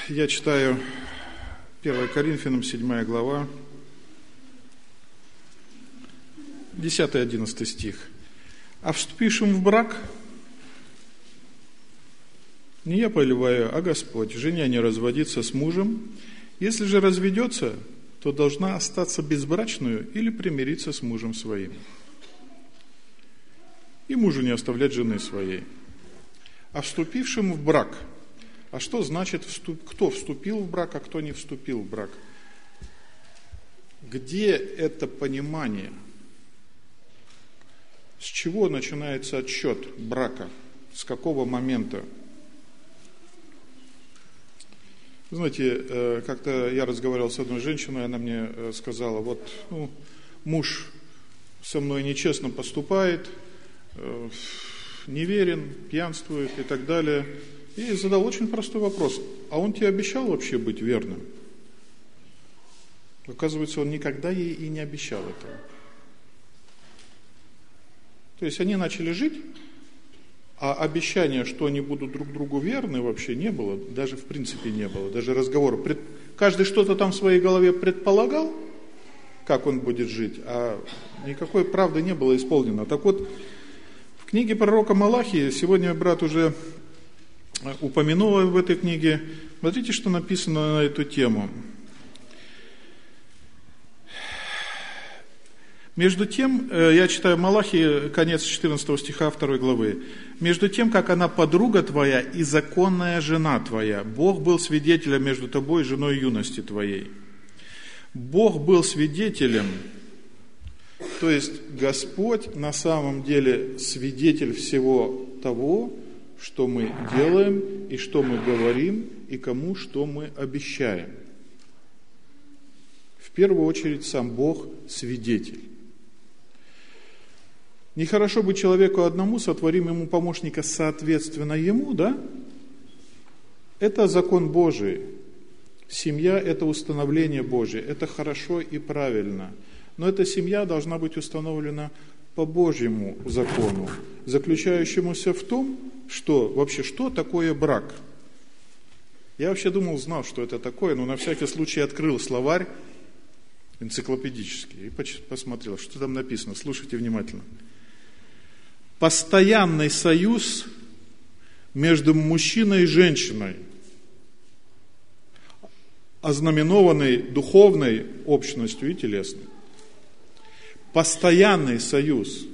Я читаю 1 Коринфянам, 7 глава, 10-11 стих. «А вступившим в брак, не я повелеваю, а Господь, жене не разводиться с мужем. Если же разведется, то должна остаться безбрачную или примириться с мужем своим. И мужу не оставлять жены своей. А вступившим в брак». А что значит, кто вступил в брак, а кто не вступил в брак? Где это понимание? С чего начинается отсчет брака? С какого момента? Знаете, как-то я разговаривал с одной женщиной, она мне сказала, муж со мной нечестно поступает, неверен, пьянствует и так далее. И задал очень простой вопрос. А он тебе обещал вообще быть верным? Оказывается, он никогда ей и не обещал этого. То есть они начали жить, а обещания, что они будут друг другу верны, вообще не было. Даже в принципе не было. Даже разговора. Каждый что-то там в своей голове предполагал, как он будет жить, а никакой правды не было исполнено. Так вот, в книге пророка Малахии, сегодня брат уже упомянула в этой книге. Смотрите, что написано на эту тему. Между тем, я читаю Малахии, конец 14 стиха 2 главы. «Между тем, как она подруга твоя и законная жена твоя, Бог был свидетелем между тобой и женой юности твоей». Бог был свидетелем, то есть Господь на самом деле свидетель всего того, что мы делаем, и что мы говорим, и кому что мы обещаем. В первую очередь сам Бог свидетель. Нехорошо быть человеку одному, сотворим ему помощника соответственно ему, да? Это закон Божий. Семья – это установление Божие, это хорошо и правильно. Но эта семья должна быть установлена по Божьему закону, заключающемуся в том, что такое брак. Я вообще знал, что это такое, но на всякий случай открыл словарь энциклопедический и посмотрел, что там написано. Слушайте внимательно. Постоянный союз между мужчиной и женщиной, ознаменованный духовной общностью и телесной. Постоянный союз.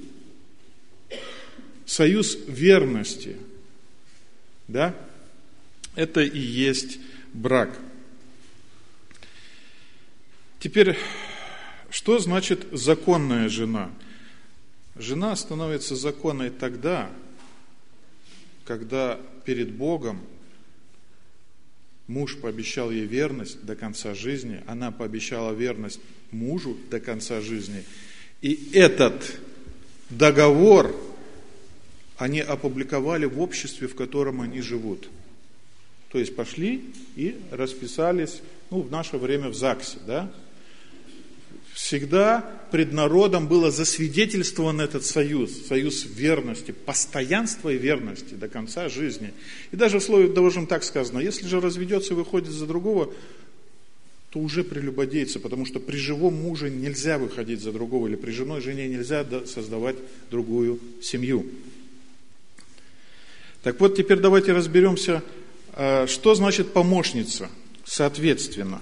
Союз верности. Да? Это и есть брак. Теперь, что значит законная жена? Жена становится законной тогда, когда перед Богом муж пообещал ей верность до конца жизни, она пообещала верность мужу до конца жизни. И этот договор они опубликовали в обществе, в котором они живут. То есть пошли и расписались, в наше время в ЗАГСе, да? Всегда пред народом было засвидетельствован этот союз верности, постоянства и верности до конца жизни. И даже в слове «должен» так сказано, если же разведется и выходит за другого, то уже прелюбодейца, потому что при живом муже нельзя выходить за другого, или при женой жене нельзя создавать другую семью. Так вот, теперь давайте разберемся, что значит помощница, соответственно.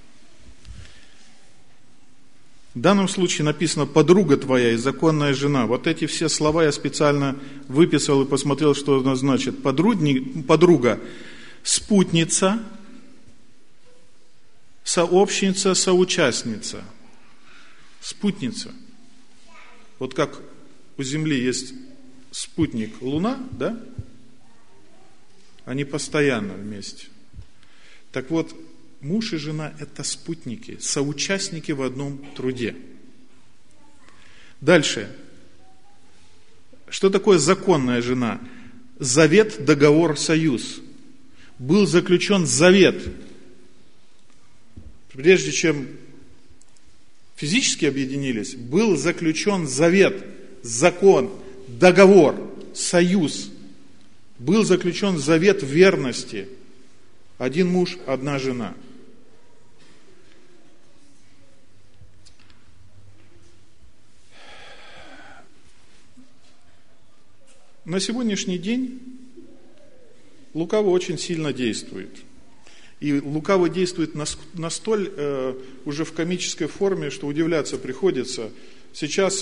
В данном случае написано «подруга твоя и законная жена». Вот эти все слова я специально выписал и посмотрел, что это значит. Подруга, спутница, сообщница, соучастница. Спутница. Вот как у Земли есть спутник Луна, да? Они постоянно вместе. Так вот, муж и жена – это спутники, соучастники в одном труде. Дальше. Что такое законная жена? Завет, договор, союз. Был заключен завет. Прежде чем физически объединились, был заключен завет, закон, договор, союз. Был заключен завет верности. Один муж, одна жена. На сегодняшний день лукавый очень сильно действует. И лукавый действует настоль уже в комической форме, что удивляться приходится. Сейчас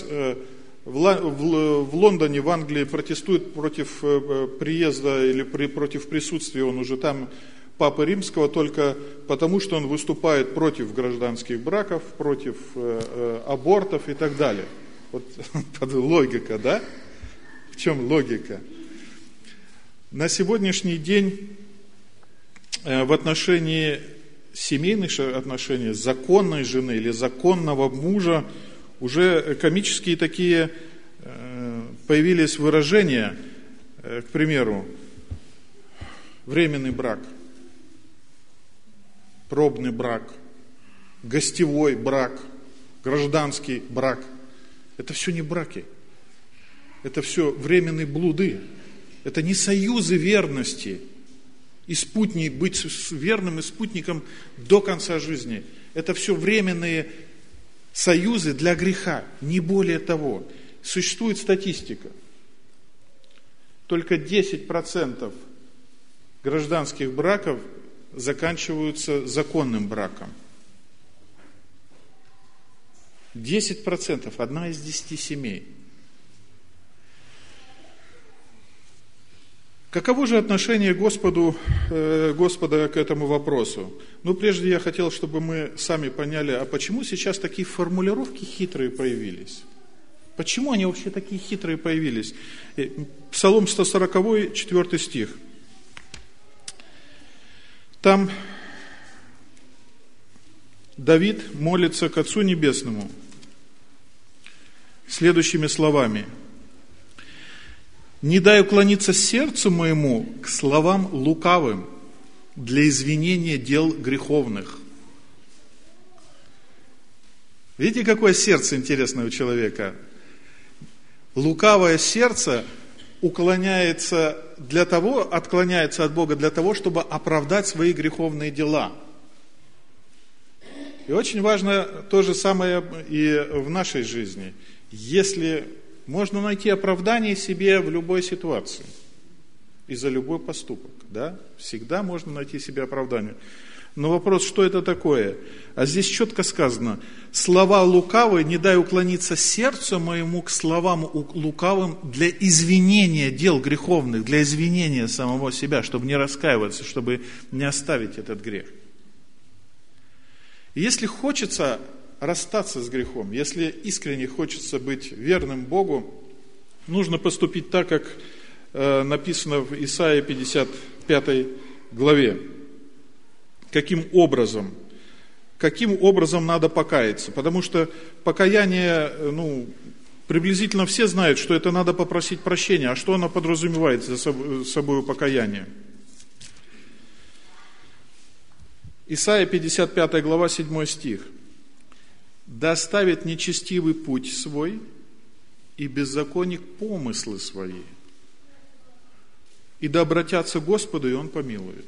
в Лондоне, в Англии протестуют против приезда или против присутствия, он уже там, Папы Римского, только потому, что он выступает против гражданских браков, против абортов и так далее. Вот логика, да? В чем логика? На сегодняшний день в отношении семейных отношений, законной жены или законного мужа уже комические такие появились выражения, к примеру, временный брак, пробный брак, гостевой брак, гражданский брак. Это все не браки. Это все временные блуды. Это не союзы верности. Быть верным и спутником до конца жизни. Это все временные союзы для греха. Не более того. Существует статистика. Только 10% гражданских браков заканчиваются законным браком. 10%, 1 из 10 семей. Каково же отношение Господа к этому вопросу? Прежде я хотел, чтобы мы сами поняли, а почему сейчас такие формулировки хитрые появились? Почему они вообще такие хитрые появились? Псалом 140, 4 стих. Там Давид молится к Отцу Небесному следующими словами. «Не дай уклониться сердцу моему к словам лукавым для извинения дел греховных». Видите, какое сердце интересное у человека? Лукавое сердце отклоняется от Бога для того, чтобы оправдать свои греховные дела. И очень важно то же самое и в нашей жизни. Если можно найти оправдание себе в любой ситуации и за любой поступок, да? Всегда можно найти себе оправдание. Но вопрос, что это такое? А здесь четко сказано: слова лукавые, не дай уклониться сердцу моему к словам лукавым для извинения дел греховных, для извинения самого себя, чтобы не раскаиваться, чтобы не оставить этот грех. И если хочется расстаться с грехом, если искренне хочется быть верным Богу, нужно поступить так, как написано в Исаии 55 главе. Каким образом? Каким образом надо покаяться? Потому что покаяние, приблизительно все знают, что это надо попросить прощения. А что оно подразумевает за собой покаяние? Исайя 55 глава 7 стих. «Да оставит нечестивый путь свой, и беззаконник помыслы свои, и да обратятся к Господу, и Он помилует».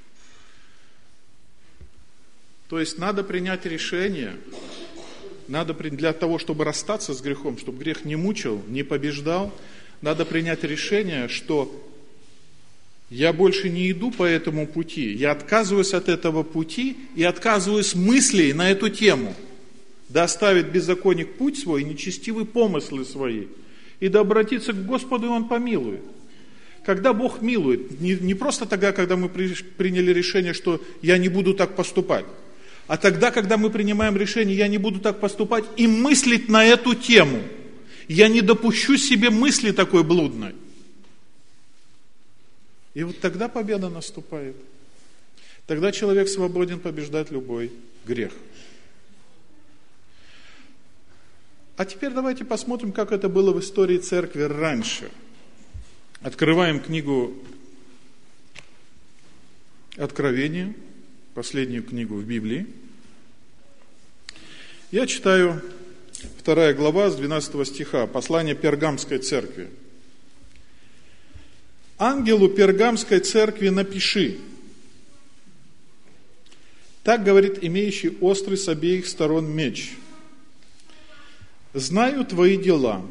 То есть надо принять решение, для того, чтобы расстаться с грехом, чтобы грех не мучил, не побеждал, надо принять решение, что я больше не иду по этому пути, я отказываюсь от этого пути и отказываюсь мыслей на эту тему. Да оставит беззаконник путь свой, и нечестивые помыслы свои, и да обратится к Господу, и Он помилует. Когда Бог милует, не просто тогда, когда мы приняли решение, что я не буду так поступать, а тогда, когда мы принимаем решение, я не буду так поступать и мыслить на эту тему. Я не допущу себе мысли такой блудной. И вот тогда победа наступает. Тогда человек свободен побеждать любой грех. А теперь давайте посмотрим, как это было в истории церкви раньше. Открываем книгу Откровения, последнюю книгу в Библии. Я читаю 2 глава с 12 стиха, послание Пергамской церкви. «Ангелу Пергамской церкви напиши: Так говорит имеющий острый с обеих сторон меч. Знаю твои дела,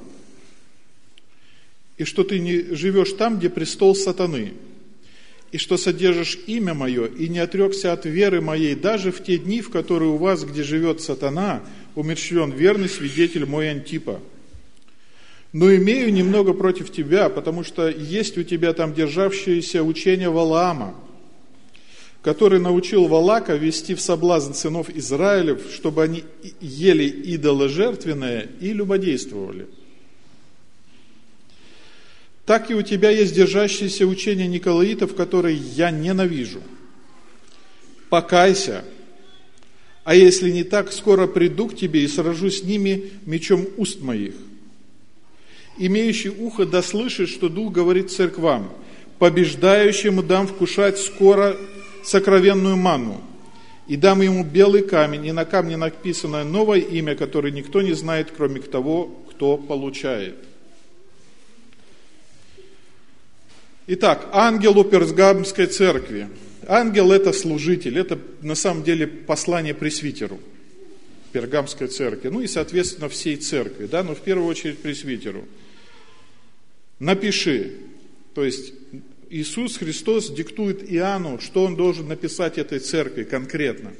и что ты не живешь там, где престол сатаны, и что содержишь имя мое, и не отрекся от веры моей, даже в те дни, в которые у вас, где живет сатана, умерщвлен верный свидетель мой Антипа. Но имею немного против тебя, потому что есть у тебя там державшееся учение Валаама, который научил Валака вести в соблазн сынов Израилев, чтобы они ели идоложертвенное и любодействовали. Так и у тебя есть держащееся учение Николаитов, которые я ненавижу. Покайся, а если не так, скоро приду к тебе и сражусь с ними мечом уст моих. Имеющий ухо да слышит, что Дух говорит церквам, побеждающему дам вкушать скоро сокровенную манну, и дам ему белый камень, и на камне написано новое имя, которое никто не знает, кроме того, кто получает. Итак, ангелу Пергамской церкви. Ангел – это служитель, это на самом деле послание пресвитеру Пергамской церкви, ну и, соответственно, всей церкви, да, но в первую очередь пресвитеру. Напиши, то есть Иисус Христос диктует Иоанну, что он должен написать этой церкви конкретно.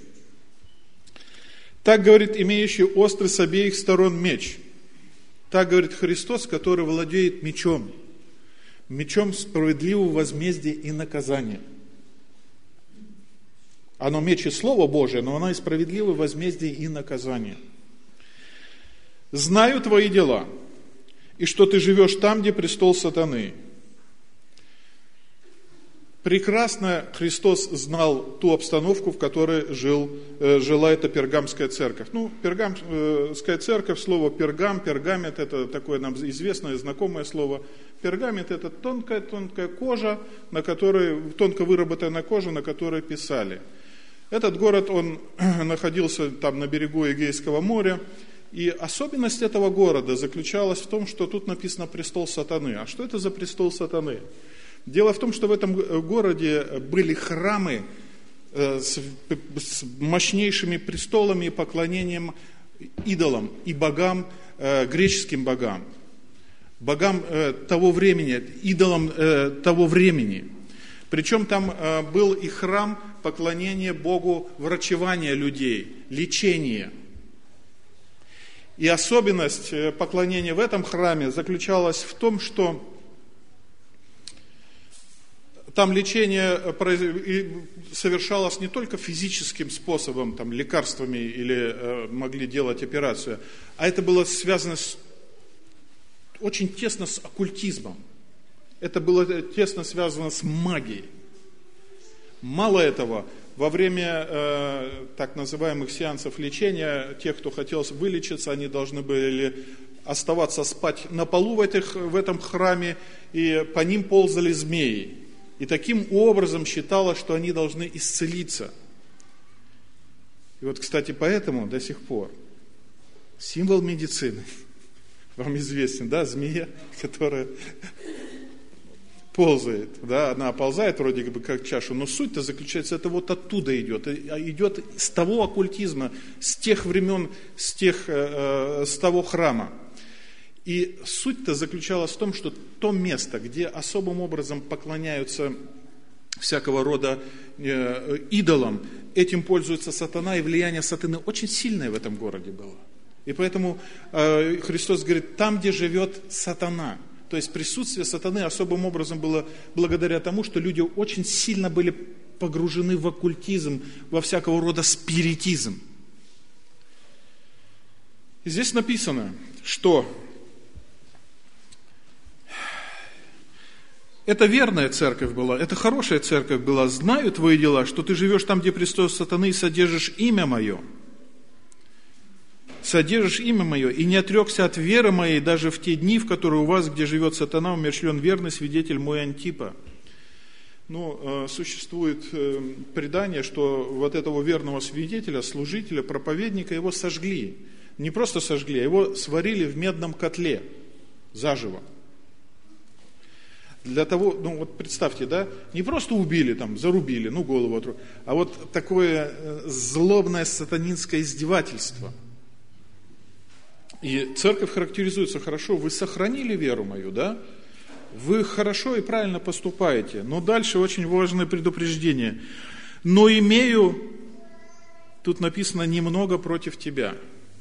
Так говорит имеющий острый с обеих сторон меч. Так говорит Христос, который владеет мечом. Мечом справедливого возмездия и наказания. Оно меч и Слово Божие, но оно и справедливое возмездие и наказание. Знаю твои дела, и что ты живешь там, где престол сатаны. Прекрасно Христос знал ту обстановку, в которой жила эта Пергамская церковь. Ну, Пергамская церковь, слово пергам, пергамент, это такое нам известное, знакомое слово. Пергамент – это тонкая кожа, на которой, тонко выработанная кожа, на которой писали. Этот город, он находился там на берегу Эгейского моря, и особенность этого города заключалась в том, что тут написано «престол сатаны». А что это за престол сатаны? Дело в том, что в этом городе были храмы с мощнейшими престолами и поклонением идолам и богам, греческим богам того времени, идолам того времени. Причем там был и храм поклонения Богу врачевания людей, лечения. И особенность поклонения в этом храме заключалась в том, что там лечение совершалось не только физическим способом, там, лекарствами или могли делать операцию, а это было связано очень тесно с оккультизмом. Это было тесно связано с магией. Мало этого, во время так называемых сеансов лечения, тех, кто хотел вылечиться, они должны были оставаться спать на полу в этом храме, и по ним ползали змеи. И таким образом считалось, что они должны исцелиться. И вот, кстати, поэтому до сих пор символ медицины, вам известен, да, змея, которая ползает, да, она ползает вроде бы как чашу, но суть-то заключается, это вот оттуда идет с того оккультизма, с тех времен, с того храма. И суть-то заключалась в том, что то место, где особым образом поклоняются всякого рода идолам, этим пользуется сатана, и влияние сатаны очень сильное в этом городе было. И поэтому Христос говорит, там, где живет сатана, то есть присутствие сатаны особым образом было благодаря тому, что люди очень сильно были погружены в оккультизм, во всякого рода спиритизм. И здесь написано, что это верная церковь была, это хорошая церковь была. Знаю твои дела, что ты живешь там, где престол сатаны, и содержишь имя мое. Содержишь имя мое, и не отрекся от веры моей даже в те дни, в которые у вас, где живет сатана, умерщвлен верный свидетель мой Антипа. Ну, существует предание, что вот этого верного свидетеля, служителя, проповедника, его сожгли. Не просто сожгли, а его сварили в медном котле заживо. Для того, вот представьте, да, не просто убили, зарубили, голову отрубили, а вот такое злобное сатанинское издевательство. И церковь характеризуется хорошо: вы сохранили веру мою, да? Вы хорошо и правильно поступаете. Но дальше очень важное предупреждение. Но имею, тут написано, немного против тебя.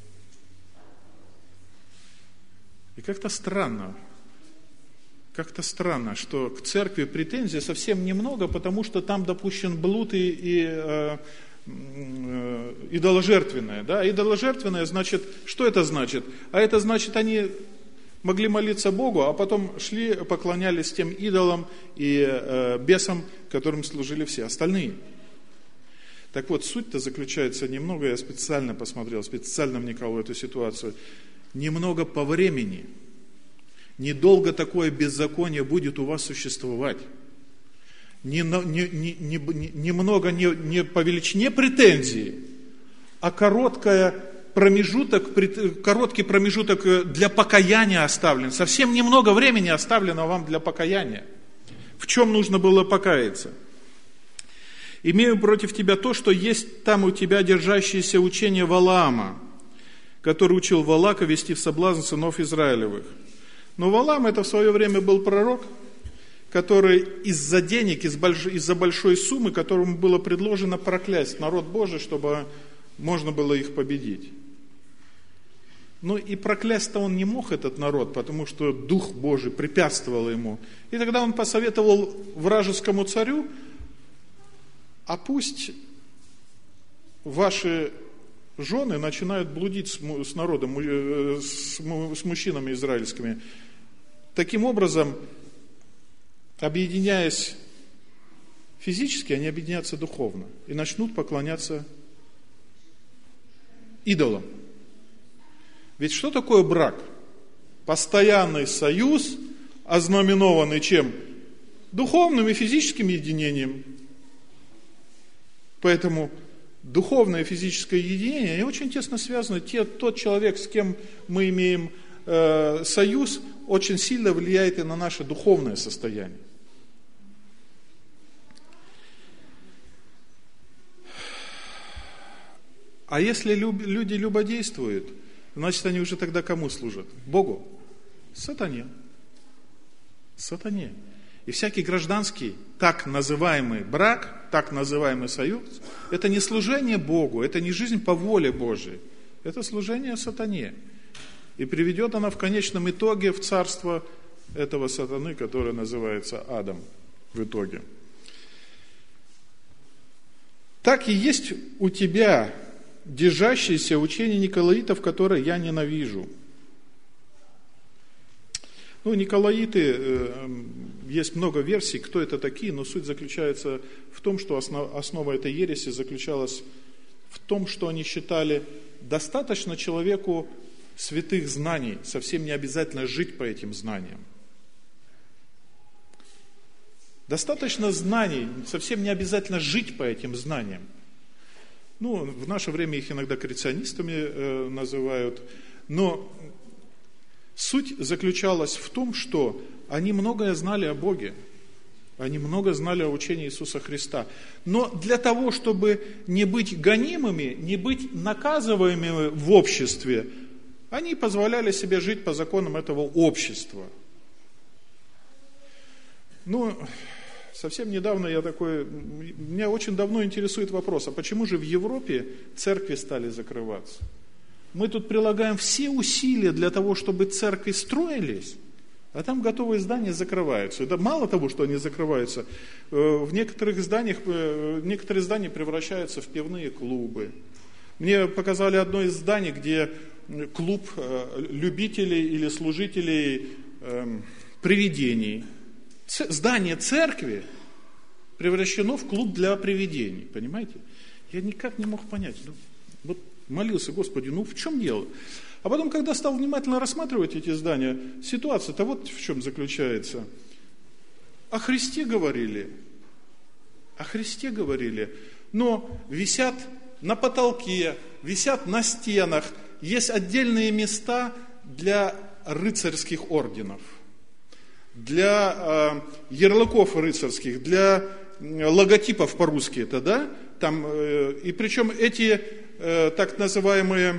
И как-то странно, что к церкви претензий совсем немного, потому что там допущен блуд и идоложертвенное. Да? Идоложертвенное, значит, что это значит? А это значит, они могли молиться Богу, а потом шли, поклонялись тем идолам и бесам, которым служили все остальные. Так вот, суть-то заключается немного, я специально посмотрел, специально вникал в эту ситуацию, немного по времени. Недолго такое беззаконие будет у вас существовать. Немного не по величине претензии, а короткий промежуток для покаяния оставлен. Совсем немного времени оставлено вам для покаяния. В чем нужно было покаяться? Имею против тебя то, что есть там у тебя держащееся учение Валаама, который учил Валака вести в соблазн сынов Израилевых. Но Валаам это в свое время был пророк, который из-за денег, из-за большой суммы, которому было предложено проклясть народ Божий, чтобы можно было их победить. Но и проклясть-то он не мог, этот народ, потому что Дух Божий препятствовал ему. И тогда он посоветовал вражескому царю: а пусть ваши жены начинают блудить с народом, с мужчинами израильскими. Таким образом, объединяясь физически, они объединятся духовно и начнут поклоняться идолам. Ведь что такое брак? Постоянный союз, ознаменованный чем? Духовным и физическим единением. Поэтому духовное и физическое единение, они очень тесно связаны. Тот человек, с кем мы имеем союз, очень сильно влияет и на наше духовное состояние. А если люди любодействуют, значит, они уже тогда кому служат? Богу? Сатане. Сатане. И всякий гражданский, так называемый брак, так называемый союз, это не служение Богу, это не жизнь по воле Божией, это служение сатане. И приведет она в конечном итоге в царство этого сатаны, которое называется адом в итоге. Так и есть у тебя держащееся учение николаитов, которое я ненавижу. Николаиты, есть много версий, кто это такие, но суть заключается в том, что основа этой ереси заключалась в том, что они считали, достаточно человеку святых знаний, совсем не обязательно жить по этим знаниям. Достаточно знаний, совсем не обязательно жить по этим знаниям. В наше время их иногда креационистами называют, но суть заключалась в том, что они многое знали о Боге, они много знали о учении Иисуса Христа. Но для того, чтобы не быть гонимыми, не быть наказываемыми в обществе, они позволяли себе жить по законам этого общества. Совсем недавно меня очень давно интересует вопрос, а почему же в Европе церкви стали закрываться? Мы тут прилагаем все усилия для того, чтобы церкви строились, а там готовые здания закрываются. Да мало того, что они закрываются, в некоторые здания превращаются в пивные клубы. Мне показали одно из зданий, где клуб любителей или служителей привидений. Здание церкви превращено в клуб для привидений, понимаете? Я никак не мог понять. Молился, Господи, в чем дело? А потом, когда стал внимательно рассматривать эти здания, ситуация-то вот в чем заключается. О Христе говорили, но висят на потолке, висят на стенах, есть отдельные места для рыцарских орденов, для ярлыков рыцарских, для логотипов по-русски это, да? Там, и причем эти так называемые,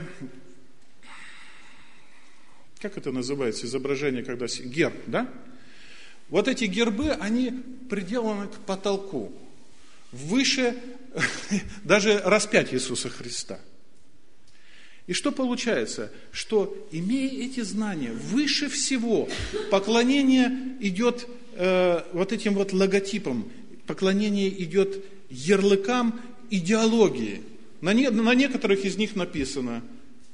как это называется, изображение, когда герб, да? Вот эти гербы, они приделаны к потолку, выше даже распятия Иисуса Христа. И что получается? Что, имея эти знания, выше всего поклонение идет вот этим вот логотипам, поклонение идет ярлыкам идеологии. На некоторых из них написано,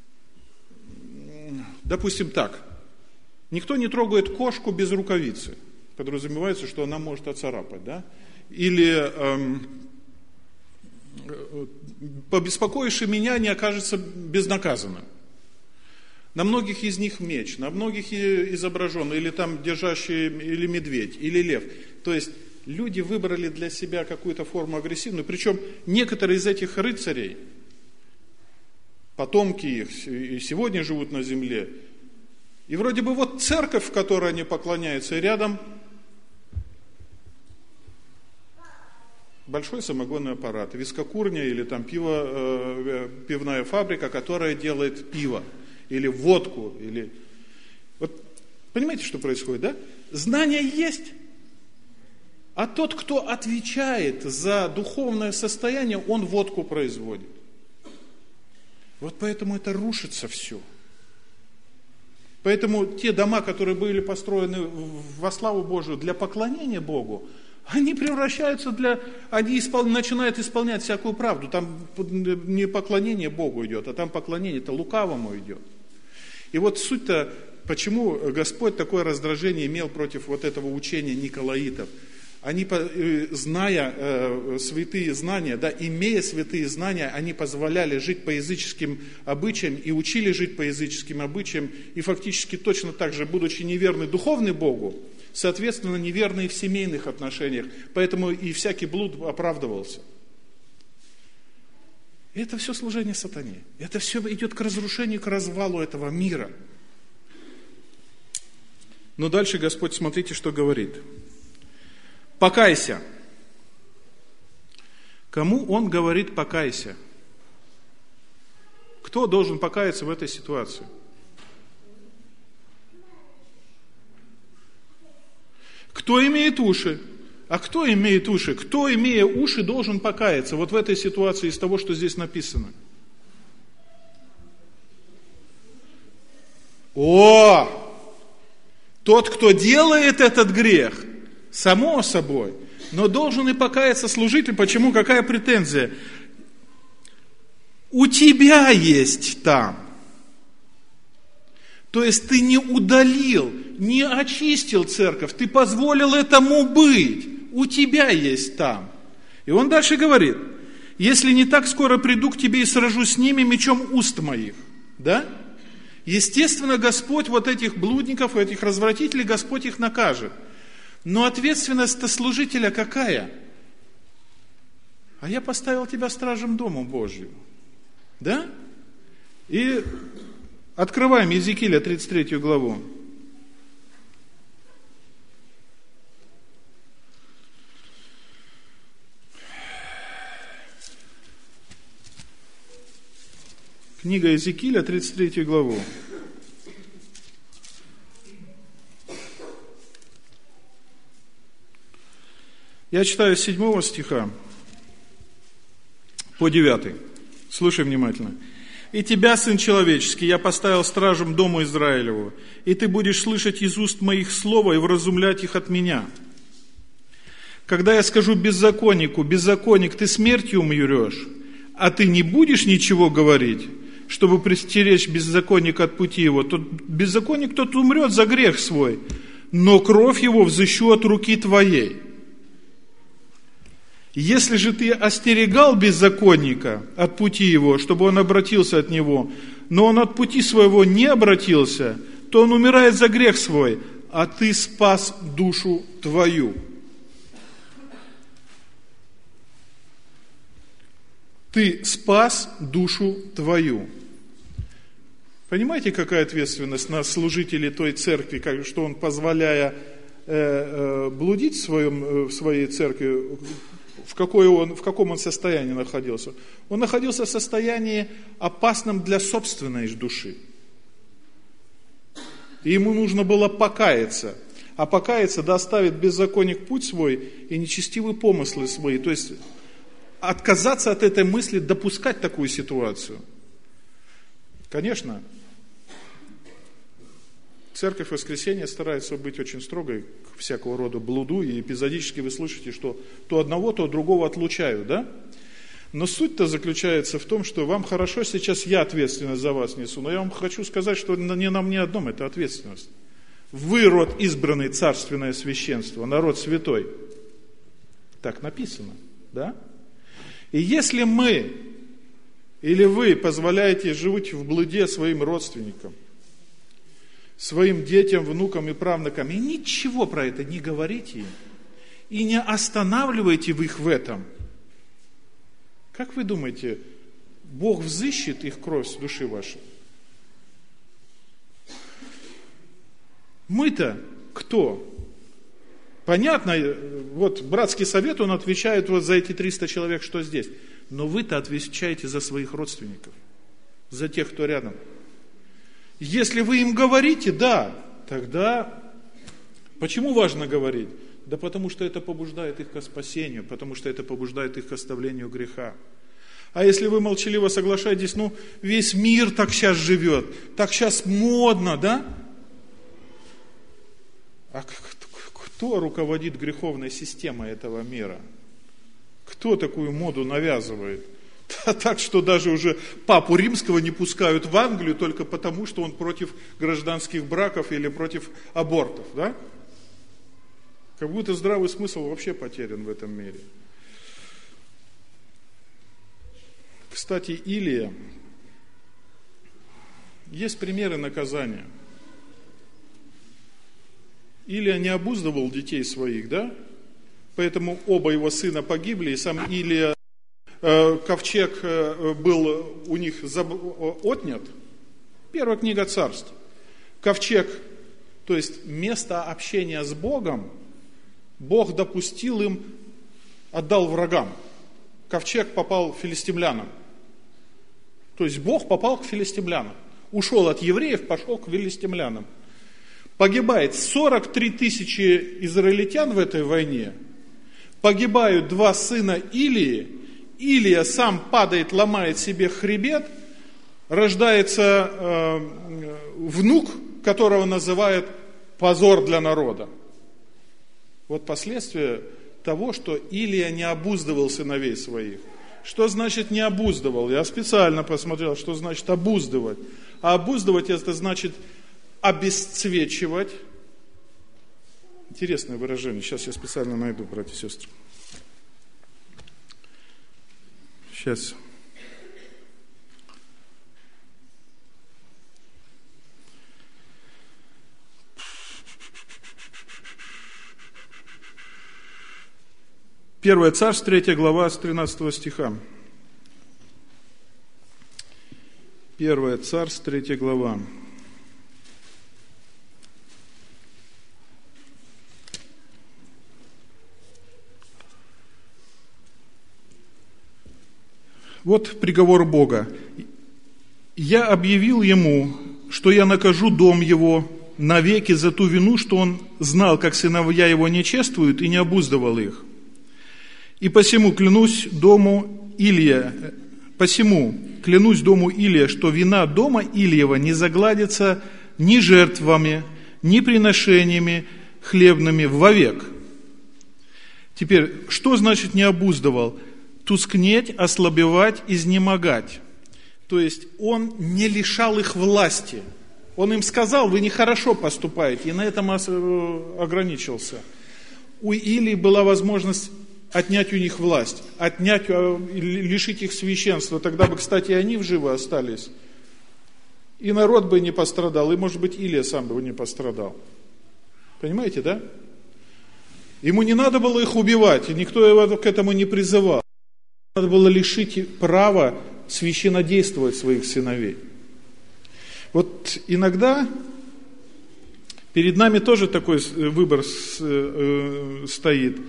допустим, так: никто не трогает кошку без рукавицы. Подразумевается, что она может оцарапать, да? Или побеспокоивший меня не окажется безнаказанным. На многих из них меч, на многих изображен, или там держащий, или медведь, или лев. То есть люди выбрали для себя какую-то форму агрессивную, причем некоторые из этих рыцарей, потомки их, и сегодня живут на земле, и вроде бы вот церковь, в которой они поклоняются, и рядом большой самогонный аппарат, вискокурня или там пивная фабрика, которая делает пиво, или водку, или... Вот понимаете, что происходит, да? Знания есть, а тот, кто отвечает за духовное состояние, он водку производит. Вот поэтому это рушится все. Поэтому те дома, которые были построены во славу Божию для поклонения Богу, они превращаются они начинают исполнять всякую правду. Там не поклонение Богу идет, а там поклонение-то лукавому идет. И вот суть-то, почему Господь такое раздражение имел против вот этого учения николаитов. Они, зная святые знания, да, имея святые знания, они позволяли жить по языческим обычаям и учили жить по языческим обычаям, и фактически точно так же, будучи неверны духовны Богу, соответственно, неверные в семейных отношениях, поэтому и всякий блуд оправдывался. И это все служение сатане. Это все идет к разрушению, к развалу этого мира. Но дальше Господь, смотрите, что говорит. Покайся. Кому Он говорит покайся? Кто должен покаяться в этой ситуации? Кто имеет уши? А кто имеет уши? Кто, имея уши, должен покаяться вот в этой ситуации из того, что здесь написано? Тот, кто делает этот грех, само собой, но должен и покаяться служитель. Почему? Какая претензия? У тебя есть там. То есть ты не удалил, не очистил церковь, ты позволил этому быть. У тебя есть там. И он дальше говорит: если не так, скоро приду к тебе и сражусь с ними мечом уст моих. Да? Естественно, Господь вот этих блудников, этих развратителей, Господь их накажет. Но ответственность-то служителя какая? А я поставил тебя стражем Дому Божию. Да? И открываем Иезекииля 33 главу. Книга Иезекииля, 33 главу. Я читаю с 7 стиха по 9. Слушай внимательно. «И тебя, сын человеческий, я поставил стражем дому Израилеву, и ты будешь слышать из уст моих слова и вразумлять их от меня. Когда я скажу беззаконнику: беззаконник, ты смертью умрешь, а ты не будешь ничего говорить, чтобы предостеречь беззаконника от пути его, то беззаконник тот умрет за грех свой, но кровь его взыщу от руки твоей. Если же ты остерегал беззаконника от пути его, чтобы он обратился от него, но он от пути своего не обратился, то он умирает за грех свой, а ты спас душу твою». Ты спас душу твою. Понимаете, какая ответственность на служителей той церкви, что он, позволяя блудить в своей церкви, в каком он состоянии находился? Он находился в состоянии опасном для собственной души. И ему нужно было покаяться. А покаяться, да оставит беззаконник путь свой и нечестивые помыслы свои. То есть отказаться от этой мысли, допускать такую ситуацию. Конечно, Церковь Воскресения старается быть очень строгой к всякого рода блуду, и эпизодически вы слышите, что то одного, то другого отлучают, да? Но суть-то заключается в том, что вам хорошо, сейчас я ответственность за вас несу, но я вам хочу сказать, что не на мне одном это ответственность. Вы род избранный, царственное священство, народ святой. Так написано, да? И если мы или вы позволяете жить в блуде своим родственникам, своим детям, внукам и правнукам, и ничего про это не говорите им, и не останавливайте их в этом, как вы думаете, Бог взыщет их кровь с души вашей? Мы-то кто? Понятно, вот братский совет, он отвечает вот за эти 300 человек, что здесь. Но вы-то отвечаете за своих родственников, за тех, кто рядом. Если вы им говорите, да, тогда почему важно говорить? Да потому что это побуждает их к спасению, потому что это побуждает их к оставлению греха. А если вы молчаливо соглашаетесь, весь мир так сейчас живет, так сейчас модно, да? А кто руководит греховной системой этого мира? Кто такую моду навязывает? Так что даже уже папу римского не пускают в Англию только потому, что он против гражданских браков или против абортов, да? Как будто здравый смысл вообще потерян в этом мире. Кстати, Илия, есть примеры наказания. Илия не обуздывал детей своих, да? Поэтому оба его сына погибли, и сам Илия, ковчег был у них отнят. Первая книга Царств. Ковчег, то есть место общения с Богом, Бог допустил им, отдал врагам. Ковчег попал к филистимлянам. То есть Бог попал к филистимлянам. Ушел от евреев, пошел к филистимлянам. Погибает 43 тысячи израильтян в этой войне. Погибают 2 сына Илии. Илия сам падает, ломает себе хребет. Рождается внук, которого называют позор для народа. Вот последствия того, что Илия не обуздывал сыновей своих. Что значит не обуздывал? Я специально посмотрел, что значит обуздывать. А обуздывать это значит обесцвечивать. Интересное выражение. Сейчас я специально найду, братья и сестры. Сейчас. Первое Царств, 3 глава, с 13 стиха. Первое Царств, 3 глава. Вот приговор Бога. «Я объявил ему, что я накажу дом его навеки за ту вину, что он знал, как сыновья его не чествуют, и не обуздывал их. И посему клянусь дому Илия, что вина дома Илиева не загладится ни жертвами, ни приношениями хлебными вовек». Теперь, что значит не обуздывал? Тускнеть, ослабевать, изнемогать. То есть он не лишал их власти. Он им сказал, вы нехорошо поступаете, и на этом ограничился. У Илии была возможность отнять у них власть, лишить их священства. Тогда бы, кстати, они живы остались. И народ бы не пострадал, и, может быть, Илия сам бы не пострадал. Понимаете, да? Ему не надо было их убивать, и никто его к этому не призывал. Надо было лишить права священнодействовать своих сыновей. Вот иногда Перед нами тоже такой выбор стоит.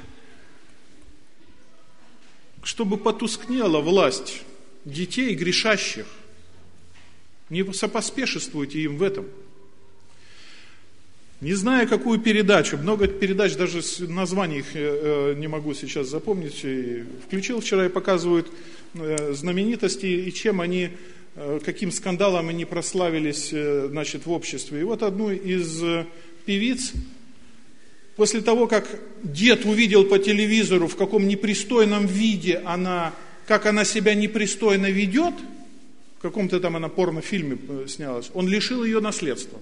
Чтобы потускнела власть детей грешащих, не сопоспешествуйте им в этом. Не знаю, какую передачу, много передач, даже названий их не могу сейчас запомнить. Включил вчера и показывают знаменитости, и чем они, каким скандалом они прославились, значит, в обществе. И вот одну из певиц, после того, как дед увидел по телевизору, в каком непристойном виде как она себя непристойно ведет, в каком-то там она порнофильме снялась, он лишил ее наследства.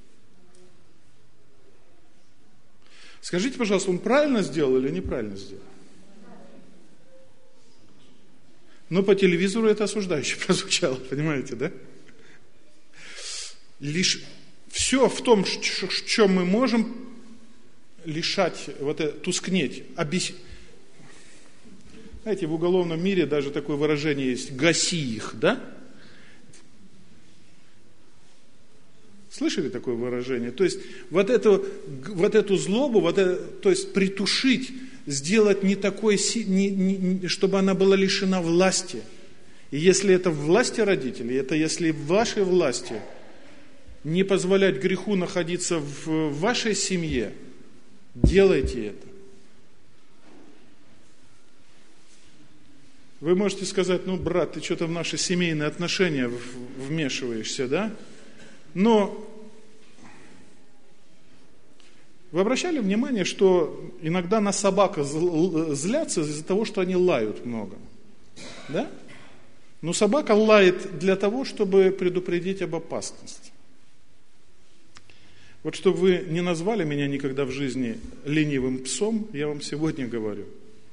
Скажите, пожалуйста, он правильно сделал или неправильно сделал? Но по телевизору это осуждающе прозвучало, понимаете, да? Лишь все в том, в чем мы можем лишать, тускнеть, Знаете, в уголовном мире даже такое выражение есть: гаси их, да? Слышали такое выражение? То есть вот эту злобу, то есть притушить, сделать не такой, чтобы она была лишена власти. И если это в власти родителей, это если в вашей власти не позволять греху находиться в вашей семье, делайте это. Вы можете сказать: ну, брат, ты что-то в наши семейные отношения вмешиваешься, да? Но вы обращали внимание, что иногда на собак злятся из-за того, что они лают много? Да? Но собака лает для того, чтобы предупредить об опасности. Вот чтобы вы не назвали меня никогда в жизни ленивым псом, я вам сегодня говорю.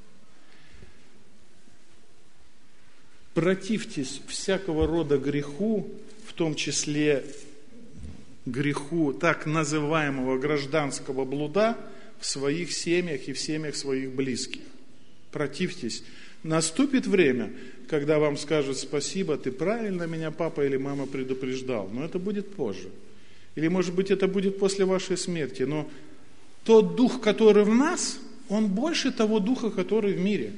Противьтесь всякого рода греху, в том числе греху так называемого гражданского блуда в своих семьях и в семьях своих близких. Противьтесь. Наступит время, когда вам скажут: спасибо, ты правильно меня папа или мама предупреждал. Но это будет позже. Или, может быть, это будет после вашей смерти. Но тот дух, который в нас, он больше того духа, который в мире.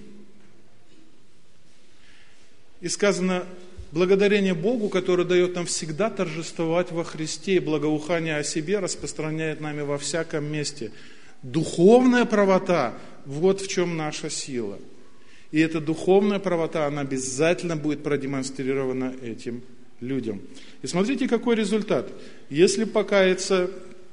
И сказано: благодарение Богу, который дает нам всегда торжествовать во Христе, и благоухание о себе распространяет нами во всяком месте. Духовная правота, вот в чем наша сила. И эта духовная правота, она обязательно будет продемонстрирована этим людям. И смотрите, какой результат. Если покается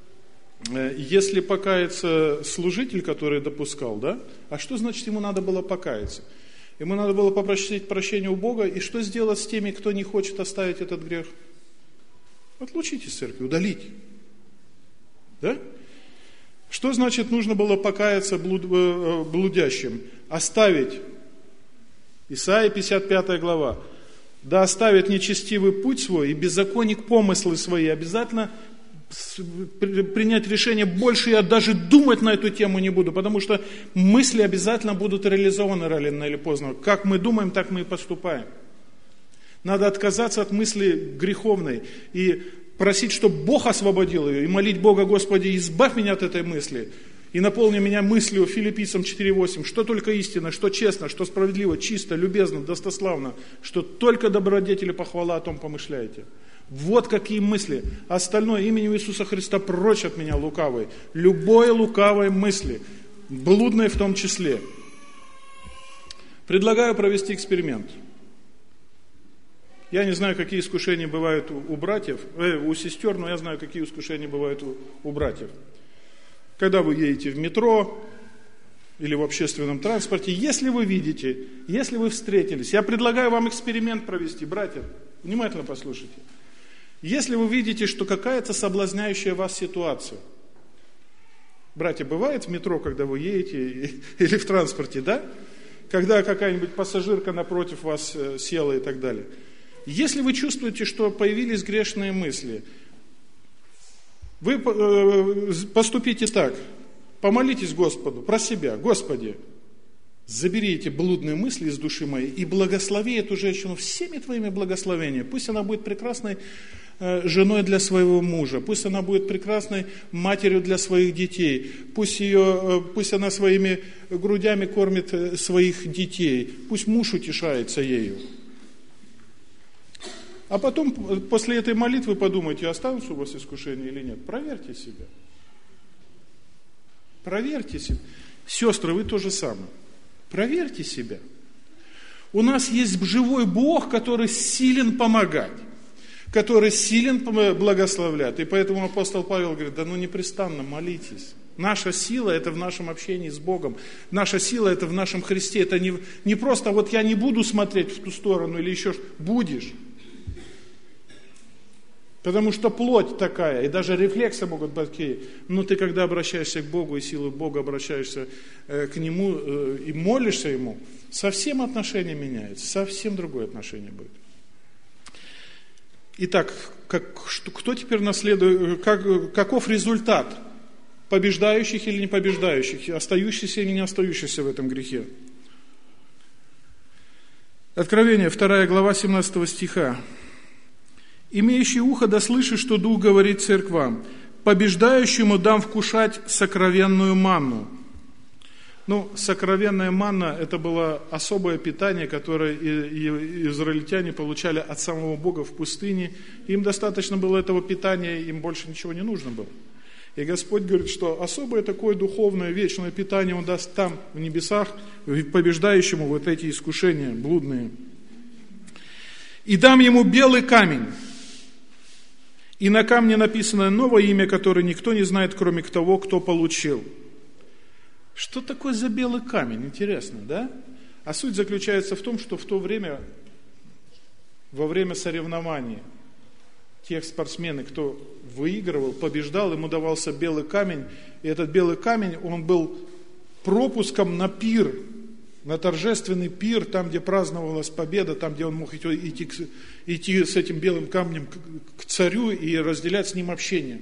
служитель, который допускал, да? А что значит ему надо было покаяться? Ему надо было попросить прощения у Бога, и что сделать с теми, кто не хочет оставить этот грех? Отлучить из церкви, удалить. Да? Что значит нужно было покаяться блудящим? Оставить. Исайя 55 глава. Да оставит нечестивый путь свой и беззаконник помыслы свои. Обязательно принять решение: больше я даже думать на эту тему не буду, потому что мысли обязательно будут реализованы рано или поздно. Как мы думаем, так мы и поступаем. Надо отказаться от мысли греховной и просить, чтобы Бог освободил ее, и молить Бога: Господи, избавь меня от этой мысли, и наполни меня мыслью Филиппийцам 4:8, что только истинно, что честно, что справедливо, чисто, любезно, достославно, что только добродетели, похвала о том помышляете. Вот какие мысли. Остальное именем Иисуса Христа прочь от меня лукавой. Любой лукавой мысли, блудной в том числе. Предлагаю провести эксперимент. Я не знаю, какие искушения бывают у братьев, у сестер, но я знаю, какие искушения бывают у братьев. Когда вы едете в метро или в общественном транспорте, если вы видите, если вы встретились, я предлагаю вам эксперимент провести, братья, внимательно послушайте. Если вы видите, что какая-то соблазняющая вас ситуация, братья, бывает в метро, когда вы едете или в транспорте, да? Когда какая-нибудь пассажирка напротив вас села и так далее. Если вы чувствуете, что появились грешные мысли, вы поступите так, помолитесь Господу про себя: Господи, забери эти блудные мысли из души моей и благослови эту женщину всеми Твоими благословениями. Пусть она будет прекрасной женой для своего мужа, пусть она будет прекрасной матерью для своих детей, пусть она своими грудями кормит своих детей, пусть муж утешается ею. А потом, после этой молитвы подумайте, останутся у вас искушения или нет. Проверьте себя. Проверьте себя. Сестры, вы то же самое. Проверьте себя. У нас есть живой Бог, который силен помогать, который силен благословлять. И поэтому апостол Павел говорит, непрестанно молитесь. Наша сила – это в нашем общении с Богом. Наша сила – это в нашем Христе. Это не просто я не буду смотреть в ту сторону или еще будешь. Потому что плоть такая, и даже рефлексы могут быть такие. Но ты, когда обращаешься к Богу и силой Бога обращаешься к Нему и молишься Ему, совсем отношение меняется, совсем другое отношение будет. Итак, кто теперь наследует, каков результат? Побеждающих или не побеждающих? Остающихся или не остающихся в этом грехе? Откровение, 2 глава, 17 стиха. «Имеющий ухо да слышит, что Дух говорит церквам, побеждающему дам вкушать сокровенную манну». Сокровенная манна – это было особое питание, которое израильтяне получали от самого Бога в пустыне. Им достаточно было этого питания, им больше ничего не нужно было. И Господь говорит, что особое такое духовное, вечное питание Он даст там, в небесах, побеждающему эти искушения блудные. «И дам ему белый камень, и на камне написано новое имя, которое никто не знает, кроме того, кто получил». Что такое за белый камень? Интересно, да? А суть заключается в том, что в то время, во время соревнований, тех спортсменов, кто выигрывал, побеждал, ему давался белый камень, и этот белый камень, он был пропуском на пир, на торжественный пир, там, где праздновалась победа, там, где он мог идти с этим белым камнем к царю и разделять с ним общение.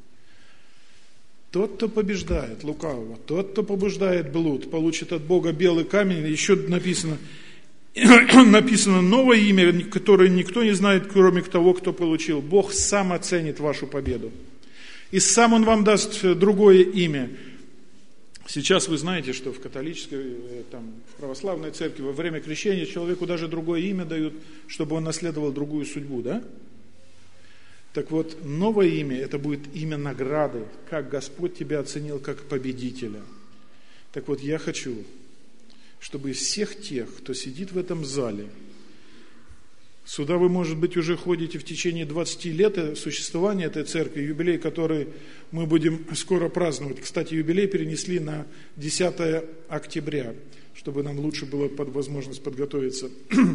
Тот, кто побеждает лукавого, тот, кто побеждает блуд, получит от Бога белый камень. Еще написано новое имя, которое никто не знает, кроме того, кто получил. Бог сам оценит вашу победу. И сам Он вам даст другое имя. Сейчас вы знаете, что в католической, в православной церкви во время крещения человеку даже другое имя дают, чтобы он наследовал другую судьбу, да? Так вот, новое имя, это будет имя награды, как Господь тебя оценил как победителя. Так вот, я хочу, чтобы из всех тех, кто сидит в этом зале, сюда вы, может быть, уже ходите в течение 20 лет существования этой церкви, юбилей, который мы будем скоро праздновать. Кстати, юбилей перенесли на 10 октября, чтобы нам лучше было возможность подготовиться.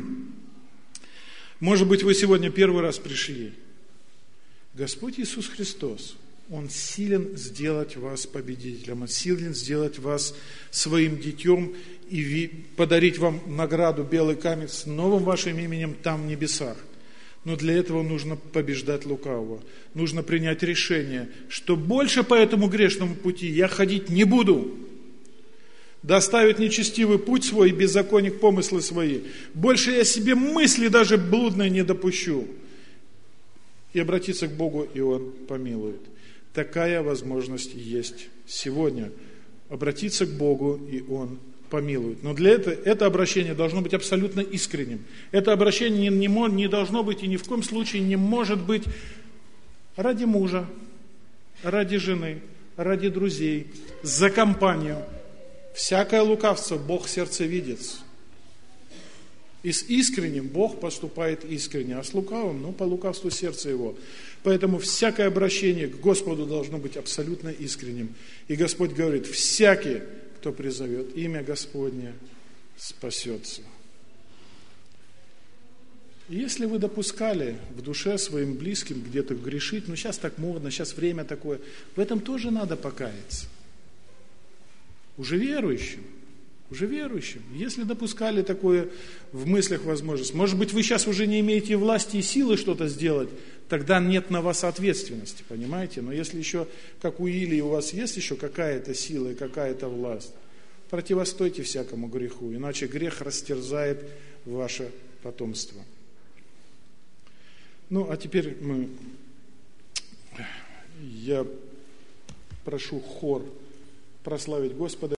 Может быть, вы сегодня первый раз пришли. Господь Иисус Христос, Он силен сделать вас победителем, Он силен сделать вас своим детем и подарить вам награду, белый камень с новым вашим именем там в небесах. Но для этого нужно побеждать лукавого. Нужно принять решение, что больше по этому грешному пути я ходить не буду. Доставить нечестивый путь свой и беззаконник помыслы свои. Больше я себе мысли даже блудные не допущу. И обратиться к Богу, и Он помилует. Такая возможность есть сегодня. Обратиться к Богу, и Он помилует. Но для этого это обращение должно быть абсолютно искренним. Это обращение не должно быть и ни в коем случае не может быть ради мужа, ради жены, ради друзей, за компанию. Всякое лукавство Бог сердцевидец. И с искренним Бог поступает искренне, а с лукавым, по лукавству сердца его. Поэтому всякое обращение к Господу должно быть абсолютно искренним. И Господь говорит, всякий, кто призовет имя Господне, спасется. И если вы допускали в душе своим близким где-то грешить, сейчас так модно, сейчас время такое, в этом тоже надо покаяться. Уже верующим. Если допускали такое в мыслях возможность, может быть, вы сейчас уже не имеете власти и силы что-то сделать, тогда нет на вас ответственности, понимаете? Но если еще, как у Илии, у вас есть еще какая-то сила и какая-то власть, противостойте всякому греху, иначе грех растерзает ваше потомство. Ну, а теперь я прошу хор прославить Господа.